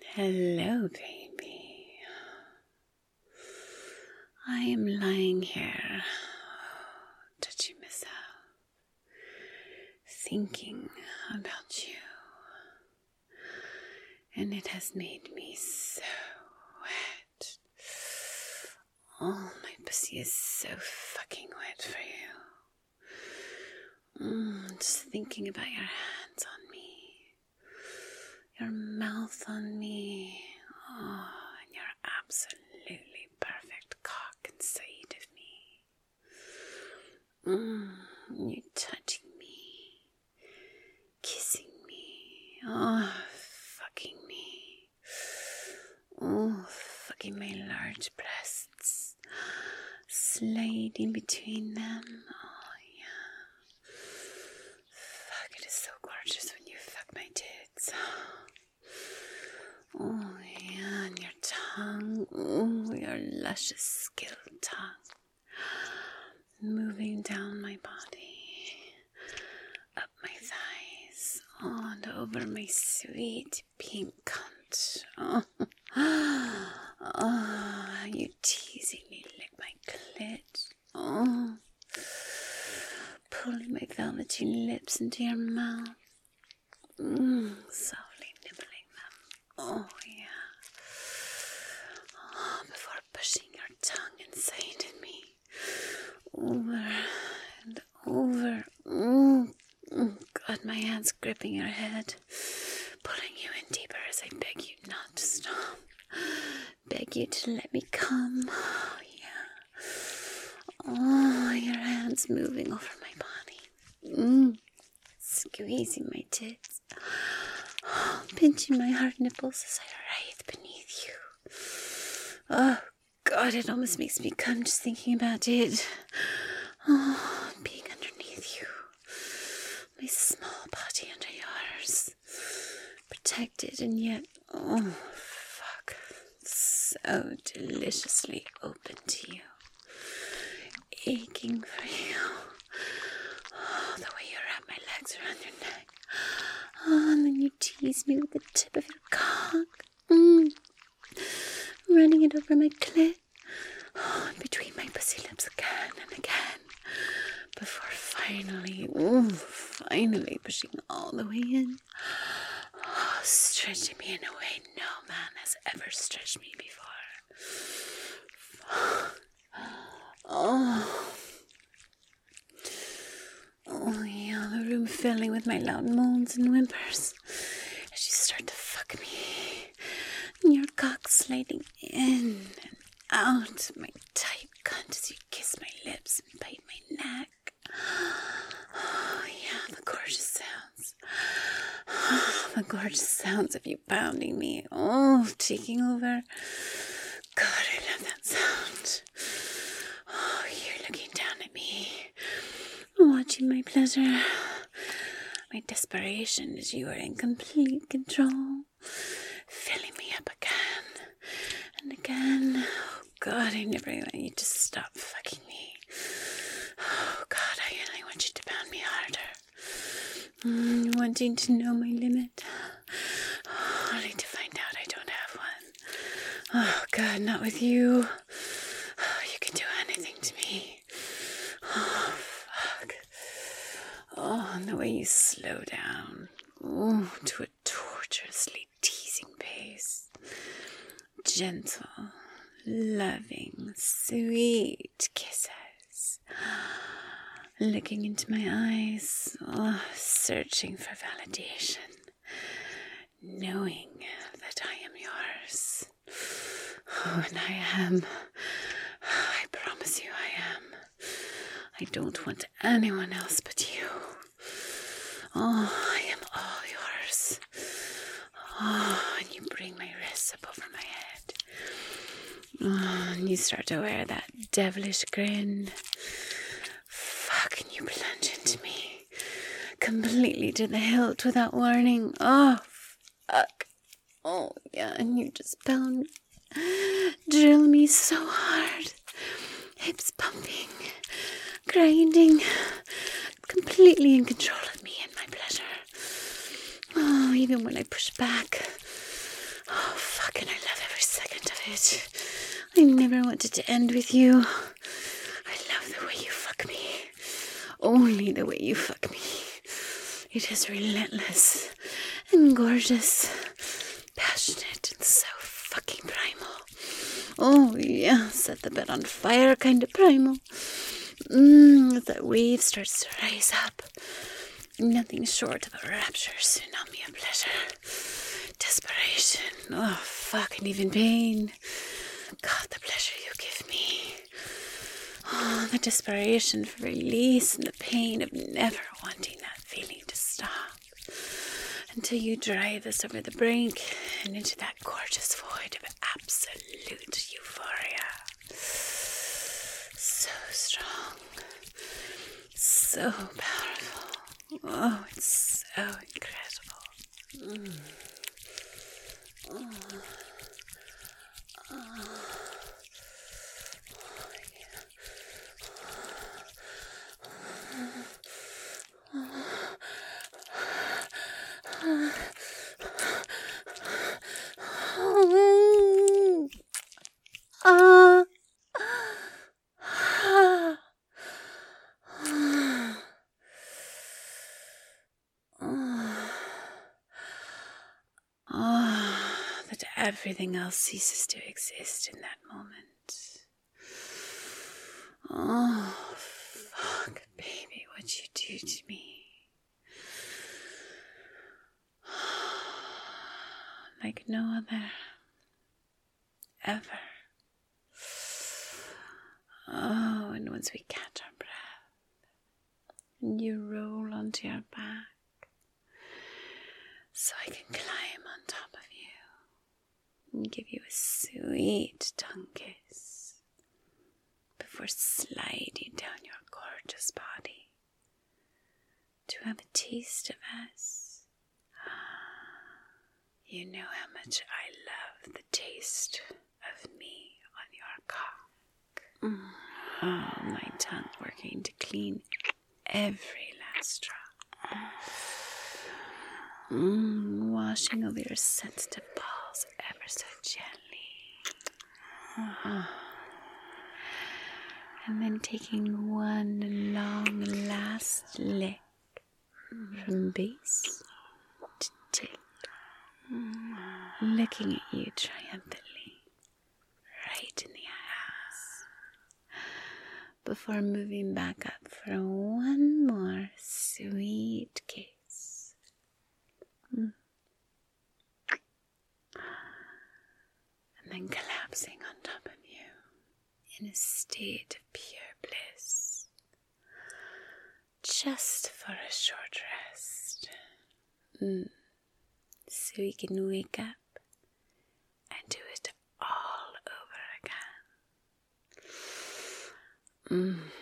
Hello, baby. I am lying here, touching myself, thinking about you, and it has made me so wet. Oh, my pussy is so fucking wet for you. Just thinking about your hands on me, your mouth on me, and your absolutely perfect cock inside of me. You touching me, kissing me, fucking me, fucking my large breasts, sliding between them. Fuck, it is so gorgeous when you fuck my tits. Oh yeah, and your tongue, your luscious skilled tongue, moving down my body, up my thighs, and over my sweet pink cunt. You teasing me, lick my clit. Pulling my velvety lips into your mouth. Softly nibbling them. Oh, yeah. Before pushing your tongue inside of me. Over and over. God, my hands gripping your head. Pulling you in deeper as I beg you not to stop. Beg you to let me come. Oh, yeah. Oh, your hands moving over my body. Squeezing my tits. Pinching my hard nipples as I writhe beneath you. Oh, God, it almost makes me come just thinking about it. Being underneath you. My small body under yours. Protected and yet, fuck, so deliciously open to you. Aching for you. The way you wrap my legs around your neck. And then you tease me with the tip of your cock. Running it over my clit. Between my pussy lips again and again. Before finally pushing all the way in. Stretching me in a way no man has ever stretched me before. Oh yeah, the room filling with my loud moans and whimpers as you start to fuck me. And your cock sliding in and out my tight cunt as you kiss my lips and bite my neck. Oh yeah, the gorgeous sounds. The gorgeous sounds of you pounding me. Taking over. God, I love that sound. You're looking down at me. Watching my pleasure. My desperation as you are in complete control. Filling me up again and again. Oh, God, I never want you to stop fucking me. Oh, God, I only want you to pound me harder. Wanting to know my limit. Only to find out I don't have one. Oh, God, not with you. You can do anything to me. Oh, fuck. And the way you slow down. To a torturously teasing pace. Gentle, loving, sweet kisses. Looking into my eyes, searching for validation, knowing that I am yours. And I am. I promise you I am. I don't want anyone else but you. I am all yours. And you bring my wrists up over my head. And you start to wear that devilish grin. And you plunge into me completely to the hilt without warning. Oh, fuck. Oh, yeah, and you just pound, drill me so hard. Hips pumping, grinding, completely in control of me and my pleasure. Oh, even when I push back, Oh, fucking, I love every second of it. I never wanted to end with you. I love the way you fuck me. Only the way you fuck me. It is relentless and gorgeous, passionate and so fucking primal. Oh yeah, set the bed on fire kind of primal. As that wave starts to rise up. Nothing short of a rapture, tsunami of pleasure. Desperation. Oh fuck, and even pain. God, the pleasure you give me. Oh, the desperation for release and the pain of never wanting that feeling to stop. Until you drive us over the brink and into that gorgeous void of absolute euphoria. So strong. So powerful. Oh, it's so incredible. That everything else ceases to exist in that moment. Oh, fuck, baby, what you do to me. Like no other. Ever. Oh, and once we catch our breath, and you roll onto your back, so I can climb on top of you and give you a sweet tongue kiss before sliding down your gorgeous body to have a taste of us. You know how much I love the taste of me on your cock. Oh, my tongue working to clean every last drop. Washing over your sensitive balls ever so gently. And then taking one long last lick from base to tip. Looking at you triumphantly, right in the eyes, before moving back up for one more sweet kiss. And then collapsing on top of you in a state of pure bliss, just for a short rest. So we can wake up and do it all over again.